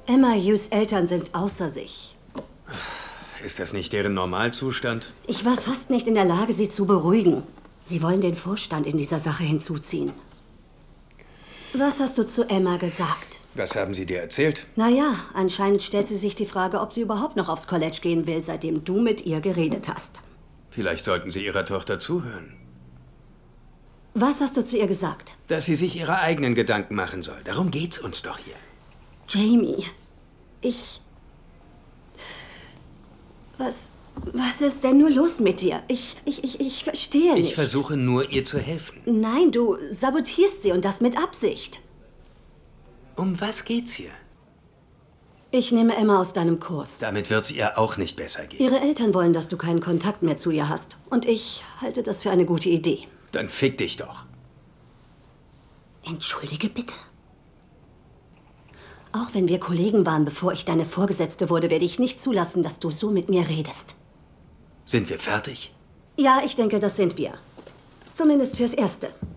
Emma Hughes' Eltern sind außer sich. Ist das nicht deren Normalzustand? Ich war fast nicht in der Lage, sie zu beruhigen. Sie wollen den Vorstand in dieser Sache hinzuziehen. Was hast du zu Emma gesagt? Was haben sie dir erzählt? Naja, anscheinend stellt sie sich die Frage, ob sie überhaupt noch aufs College gehen will, seitdem du mit ihr geredet hast. Vielleicht sollten Sie Ihrer Tochter zuhören. Was hast du zu ihr gesagt? Dass sie sich ihre eigenen Gedanken machen soll. Darum geht's uns doch hier. Jamie, Was ist denn nur los mit dir? Ich verstehe nicht. Ich versuche nur, ihr zu helfen. Nein, du sabotierst sie und das mit Absicht. Um was geht's hier? Ich nehme Emma aus deinem Kurs. Damit wird's ihr auch nicht besser gehen. Ihre Eltern wollen, dass du keinen Kontakt mehr zu ihr hast. Und ich halte das für eine gute Idee. Dann fick dich doch. Entschuldige bitte. Auch wenn wir Kollegen waren, bevor ich deine Vorgesetzte wurde, werde ich nicht zulassen, dass du so mit mir redest. Sind wir fertig? Ja, ich denke, das sind wir. Zumindest fürs Erste.